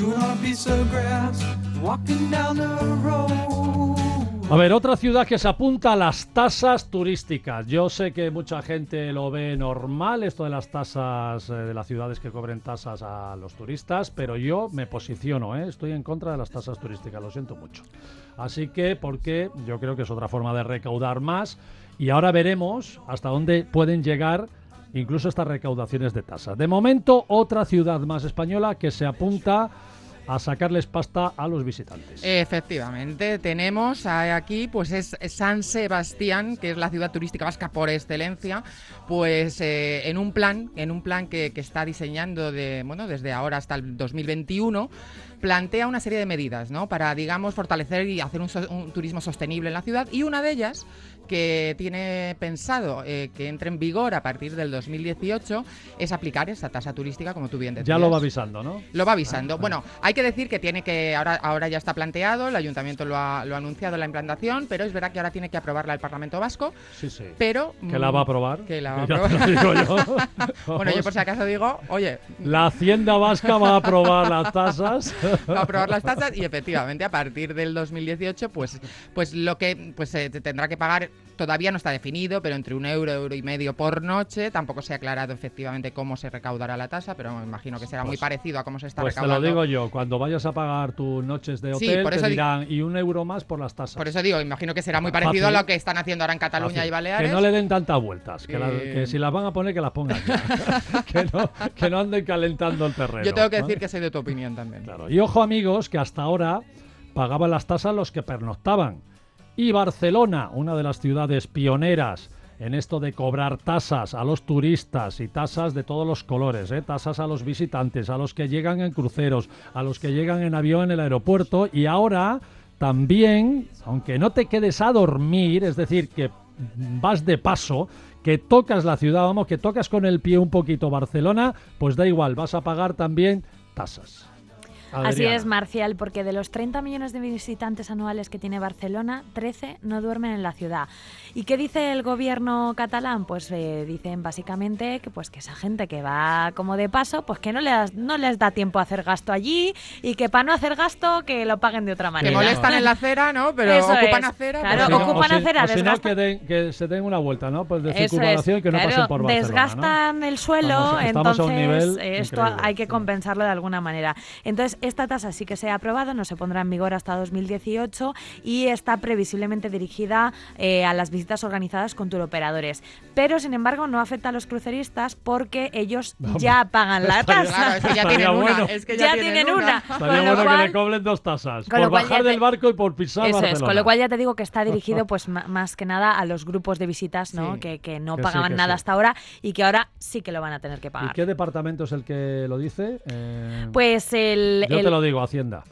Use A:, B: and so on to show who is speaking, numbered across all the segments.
A: A ver, otra ciudad que se apunta a las tasas turísticas. Yo sé que mucha gente lo ve normal, esto de las tasas de las ciudades que cobren tasas a los turistas, pero yo me posiciono, estoy en contra de las tasas turísticas, lo siento mucho. Así que, porque yo creo que es otra forma de recaudar más y ahora veremos hasta dónde pueden llegar incluso estas recaudaciones de tasas. De momento, otra ciudad más española que se apunta a sacarles pasta a los visitantes.
B: Efectivamente, tenemos aquí, pues es San Sebastián, que es la ciudad turística vasca por excelencia, pues en un plan que está diseñando desde ahora hasta el 2021, plantea una serie de medidas, ¿no? Para, digamos, fortalecer y hacer un turismo sostenible en la ciudad, y una de ellas que tiene pensado que entre en vigor a partir del 2018 es aplicar esa tasa turística, como tú bien decías.
A: Ya lo va avisando, ¿no?
B: Lo va avisando. Bueno, hay que decir que ahora ya está planteado, el Ayuntamiento lo ha anunciado la implantación, pero es verdad que ahora tiene que aprobarla el Parlamento Vasco.
A: Sí.
B: Pero
A: que la va a aprobar.
B: Que la va a aprobar.
A: Ya te lo digo yo.
B: Bueno, yo por si acaso digo, oye,
A: la Hacienda Vasca va a aprobar las tasas.
B: Va a aprobar las tasas y efectivamente a partir del 2018 pues lo que se tendrá que pagar. Todavía no está definido, pero entre €1,5 por noche. Tampoco se ha aclarado efectivamente cómo se recaudará la tasa, pero me imagino que será muy parecido a cómo se está recaudando.
A: Pues te lo digo yo, cuando vayas a pagar tus noches de hotel, te dirán, y €1 más por las tasas.
B: Por eso digo, imagino que será muy parecido a lo que están haciendo ahora en Cataluña y Baleares.
A: Que no le den tantas vueltas, que si las van a poner, que las pongan ya. que no anden calentando el terreno.
B: Yo tengo que decir que soy de tu opinión también.
A: Claro. Y ojo, amigos, que hasta ahora pagaban las tasas los que pernoctaban. Y Barcelona, una de las ciudades pioneras en esto de cobrar tasas a los turistas y tasas de todos los colores, tasas a los visitantes, a los que llegan en cruceros, a los que llegan en avión en el aeropuerto, y ahora también, aunque no te quedes a dormir, es decir, que vas de paso, que tocas la ciudad, que tocas con el pie un poquito Barcelona, pues da igual, vas a pagar también tasas. Adriana.
C: Así es, Marcial, porque de los 30 millones de visitantes anuales que tiene Barcelona, 13 no duermen en la ciudad. ¿Y qué dice el gobierno catalán? Pues dicen básicamente que esa gente que va como de paso, pues que no les da tiempo a hacer gasto allí, y que para no hacer gasto que lo paguen de otra manera.
B: Que molestan en la acera, ¿no? Pero eso ocupan acera.
C: Claro, ocupan acera.
A: Si no, que se den una vuelta, ¿no? Pues de circunvalación y que no pasen por Barcelona,
C: desgastan, ¿no? El suelo, entonces esto hay que compensarlo de alguna manera. Entonces, esta tasa sí que se ha aprobado, no se pondrá en vigor hasta 2018 y está previsiblemente dirigida a las visitas organizadas con turoperadores. Pero, sin embargo, no afecta a los cruceristas porque ellos ya pagan la tasa.
B: Claro, es que ya tienen una. Es que ya tienen una.
A: Estaría bueno que le cobren 2 tasas. Por bajar del barco y por pisar Barcelona.
C: Con lo cual ya te digo que está dirigido pues más que nada a los grupos de visitas, ¿no? Que no pagaban nada hasta ahora y que ahora sí que lo van a tener que pagar.
A: ¿Y qué departamento es el que lo dice?
C: Pues
A: yo te lo digo, Hacienda.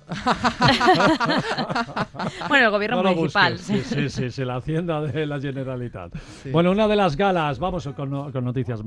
C: Bueno, el gobierno municipal.
A: Sí, la Hacienda de la Generalitat. Sí. Bueno, una de las galas, vamos con noticias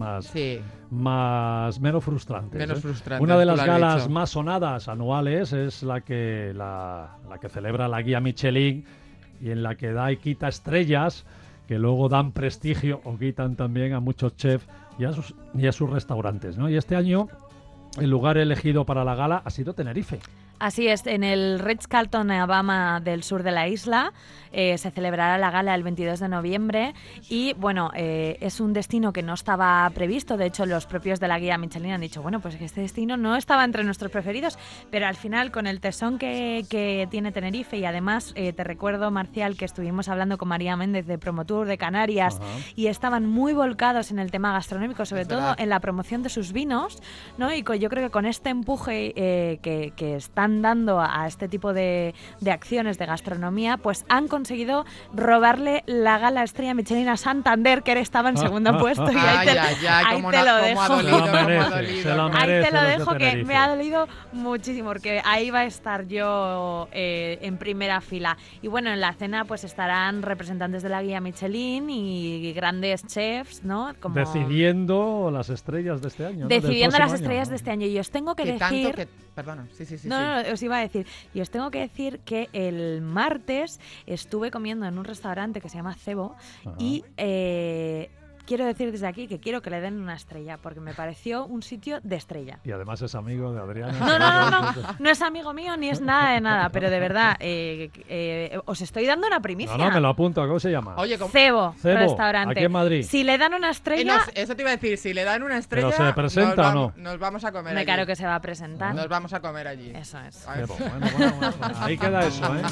A: menos frustrantes. Una de las galas más sonadas anuales es la que celebra la guía Michelin y en la que da y quita estrellas que luego dan prestigio o quitan también a muchos chefs y a sus restaurantes, ¿no? Y este año el lugar elegido para la gala ha sido Tenerife.
C: Así es, en el Ritz-Carlton Alabama del sur de la isla se celebrará la gala el 22 de noviembre y bueno, es un destino que no estaba previsto. De hecho, los propios de la guía Michelin han dicho, bueno, pues que este destino no estaba entre nuestros preferidos, pero al final con el tesón que tiene Tenerife y además te recuerdo, Marcial, que estuvimos hablando con María Méndez de Promotour de Canarias. Ajá. Y estaban muy volcados en el tema gastronómico, sobre todo en la promoción de sus vinos, ¿no? Y yo creo que con este empuje que están dando a este tipo de acciones de gastronomía, pues han conseguido robarle la gala estrella Michelin a Santander, que estaba en segundo puesto. Y ahí te lo dejo. Ahí te lo dejo, que me ha dolido muchísimo, porque ahí va a estar yo en primera fila. Y bueno, en la cena pues estarán representantes de la guía Michelin y grandes chefs, ¿no? Como
A: decidiendo las estrellas de este año.
C: Decidiendo las estrellas de este año. Y os tengo que decir...
B: Perdona, sí.
C: No, os iba a decir. Y os tengo que decir que el martes estuve comiendo en un restaurante que se llama Cebo. Ajá. Y quiero decir desde aquí que quiero que le den una estrella, porque me pareció un sitio de estrella.
A: Y además es amigo de Adriana.
C: No es amigo mío ni es nada de nada, pero de verdad, os estoy dando una primicia.
A: No, me lo apunto. ¿Cómo se llama?
B: Oye,
C: Cebo, restaurante.
A: Aquí en Madrid.
C: Si le dan una estrella...
B: eso te iba a decir, si le dan una estrella...
A: ¿Pero se presenta o no?
B: Nos vamos a comer allí.
C: Claro que se va a presentar.
B: Nos vamos a comer allí.
C: Eso es.
A: Cebo. Bueno, ahí queda eso, ¿eh?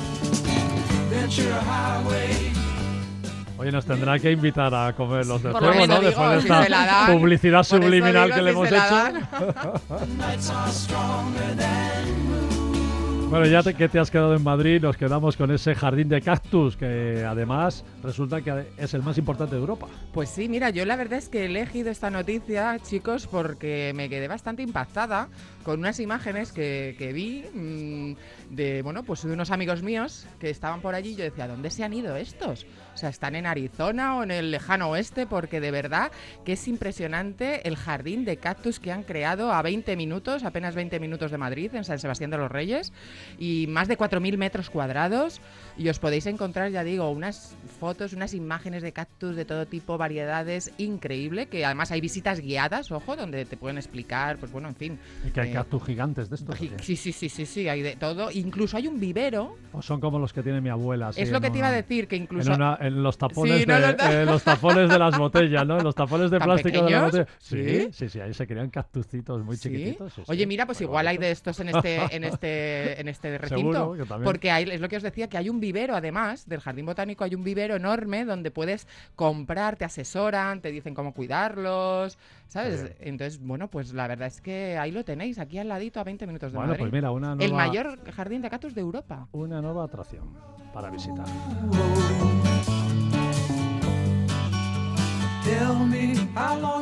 A: Oye, nos tendrá que invitar a comer los de Cebo, ¿no? Después de esta publicidad subliminal que le hemos hecho. Bueno, ya que te has quedado en Madrid, nos quedamos con ese jardín de cactus, que además resulta que es el más importante de Europa.
B: Pues sí, mira, yo la verdad es que he elegido esta noticia, chicos, porque me quedé bastante impactada con unas imágenes que vi de, bueno, pues de unos amigos míos que estaban por allí. Yo decía, ¿dónde se han ido estos? O sea, ¿están en Arizona o en el lejano oeste? Porque de verdad que es impresionante el jardín de cactus que han creado a 20 minutos, apenas 20 minutos de Madrid, en San Sebastián de los Reyes, y más de 4.000 metros cuadrados. Y os podéis encontrar, ya digo, unas fotos, unas imágenes de cactus de todo tipo, variedades, increíble, que además hay visitas guiadas, ojo, donde te pueden explicar, pues bueno, en fin.
A: Y que hay cactus gigantes de estos.
B: Sí, hay de todo. Incluso hay un vivero.
A: O son como los que tiene mi abuela.
B: Es lo que te iba a decir, que incluso...
A: En los tapones, los tapones de las botellas, ¿no? En los tapones de plástico de la botella. Sí, ahí se crean cactucitos muy chiquititos. Sí,
B: oye, mira, pues igual hay de estos en este recinto.
A: Seguro,
B: porque es lo que os decía, que hay un vivero, además del jardín botánico, hay un vivero enorme donde puedes comprar, te asesoran, te dicen cómo cuidarlos, ¿sabes? Entonces, bueno, pues la verdad es que ahí lo tenéis, aquí al ladito, a 20 minutos de Madrid.
A: Pues mira,
B: el mayor jardín de cactus de Europa.
A: Una nueva atracción para visitar.
D: Tell me how long